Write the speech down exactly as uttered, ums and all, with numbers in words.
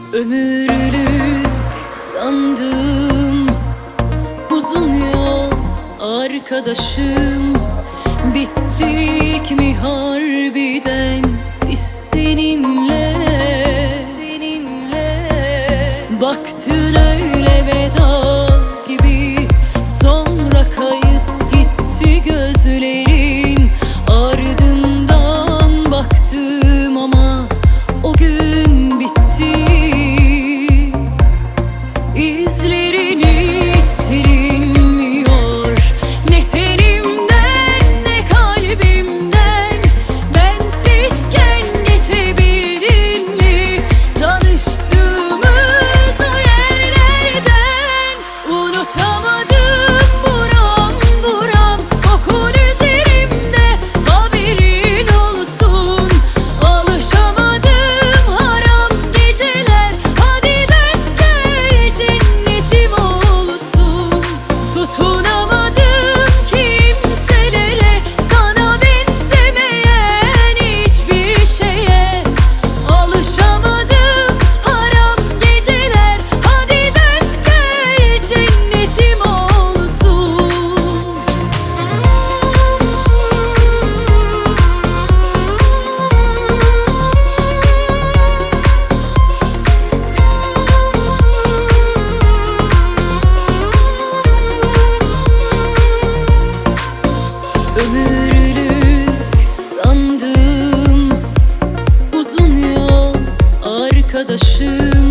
Ömürlük sandım uzun yol arkadaşım. Bittik mi harbiden biz seninle? Seninle baktın öyle veda gibi, sonra kayıp gitti gözlerin. Ardından baktım ama o gün bitti. İzlerin hiç silinmiyor, ne tenimden ne kalbimden. Bensizken geçebildin mi tanıştığımız o yerlerden? Unutamadım buram buram kokun üzerimde, haberin olsun. Alışamadım haram geceler, hadi dön gel cennetim olsun. Tutunamadım kimselere, sana benzemeyen hiçbir şeye. Alışamadım haram geceler, hadi dön gel cennetim olsun. Ömürlük sandım uzun yol arkadaşım.